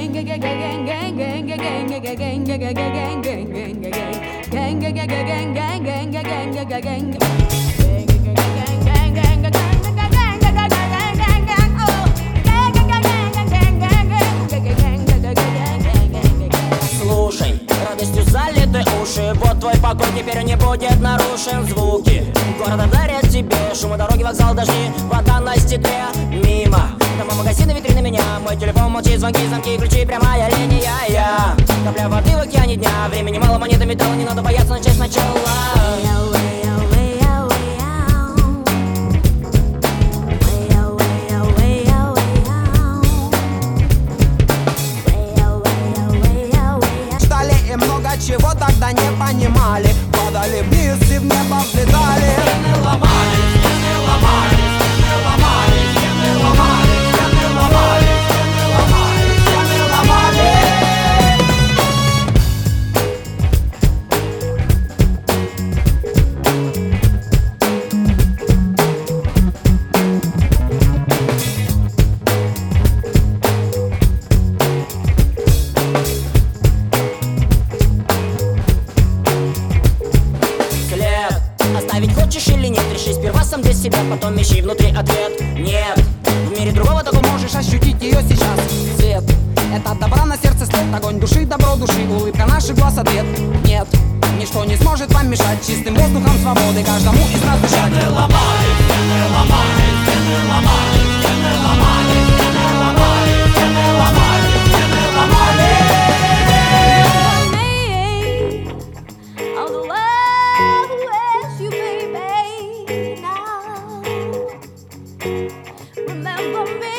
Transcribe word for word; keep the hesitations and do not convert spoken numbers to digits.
Слушай, радостью залиты уши. Вот твой покой теперь не будет нарушен. Звуки города дарят тебе шумы дороги, вокзал, дожди, вода на стекле. Мимо дома, магазины, витрины меня. Мой телефон молчит, звонки, замки, ключи, прямая линия. Я капля воды в океане дня. Времени мало, монеты, металла, не надо бояться начать сначала. Чего тогда не понимали, падали вниз и в небо взлетали. Стены ломались, стены ломались, стены ломались, стены ломались, стены ломались, стены ломались, Оставить хочешь или нет, реши сперва сам для себя, потом ищи внутри ответ. Нет, в мире другого такого можешь ощутить ее сейчас. Свет, это добра на сердце след, огонь души, добро души, улыбка наших глаз ответ. Нет, ничто не сможет помешать чистым воздухом свободы каждому из нас дышать. Стены ломались, стены ломались, стены ломались, стены ломались, стены ломались, стены ломались, стены ломались. Remember me.